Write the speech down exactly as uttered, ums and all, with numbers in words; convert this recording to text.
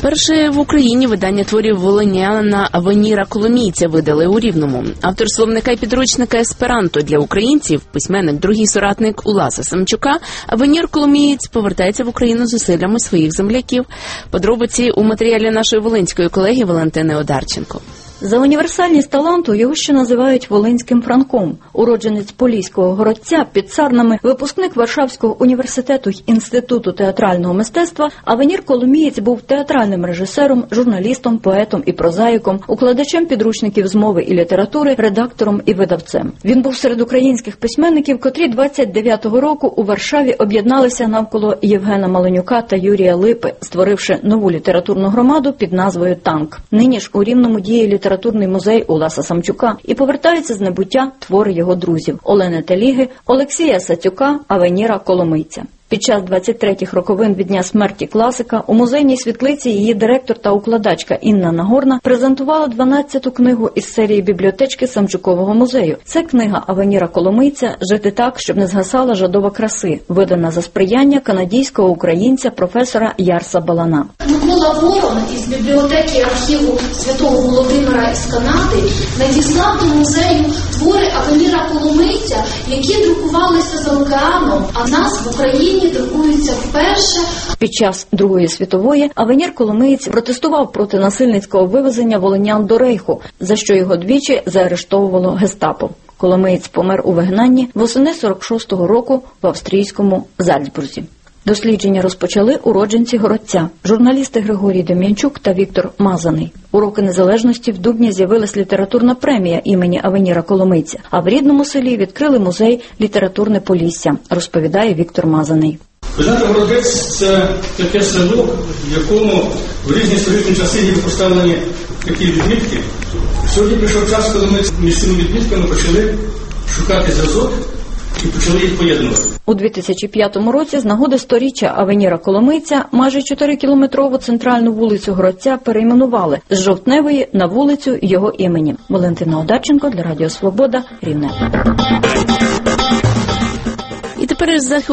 Перше в Україні видання творів волиняна Авеніра Коломійця видали у Рівному. Автор словника і підручника есперанто для українців, письменник, другий соратник Уласа Самчука, Авенір Коломієць повертається в Україну зусиллями своїх земляків. Подробиці у матеріалі нашої волинської колеги Валентини Одарченко. За універсальність таланту його ще називають Волинським Франком. Уродженець Поліського городця, під Сарнами, випускник Варшавського університету й Інституту театрального мистецтва, Авенір Коломієць був театральним режисером, журналістом, поетом і прозаїком, укладачем підручників з мови і літератури, редактором і видавцем. Він був серед українських письменників, котрі двадцять дев'ятого року у Варшаві об'єдналися навколо Євгена Маленюка та Юрія Липи, створивши нову літературну громаду під назвою «Танк». Нині ж у Рівному діє літературний Літературний музей Уласа Самчука і повертаються з небуття твори його друзів Олени Теліги, Олексія Сацюка, Авеніра Коломийця. Під час двадцять третіх роковин від дня смерті класика у музейній світлиці її директор та укладачка Інна Нагорна презентувала дванадцяту книгу із серії бібліотечки Самчукового музею. Це книга Авеніра Коломийця «Жити так, щоб не згасала жадоба краси», видана за сприяння канадійського українця професора Ярса Балана. Микола Ворон із бібліотеки архіву Святого Володимира із Канади надіслав до музею твори Авеніра Коломийця, які друкувалися за океаном, а в нас в Україні друкуються вперше. Під час Другої світової Авенір Коломиєць протестував проти насильницького вивезення волинян до Рейху, за що його двічі заарештовувало гестапо. Коломиєць помер у вигнанні восени сорок шостого року в австрійському Зальцбурзі. Дослідження розпочали уродженці городця, журналісти Григорій Дем'янчук та Віктор Мазаний. У роки незалежності в Дубні з'явилась літературна премія імені Авеніра Коломийця, а в рідному селі відкрили музей «Літературне Полісся», розповідає Віктор Мазаний. Ви знаєте, Городець – це таке село, в якому в різні історичні часи є поставлені такі відмітки. Сьогодні прийшов час, коли ми з місцевими відмітками почали шукати зв'язок і почали їх поєднувати. У дві тисячі п'ятому році з нагоди сторіччя Авеніра Коломийця майже чотирикілометрову центральну вулицю Городця перейменували з Жовтневої на вулицю його імені. Валентина Одарченко для Радіо Свобода, Рівне. І тепер із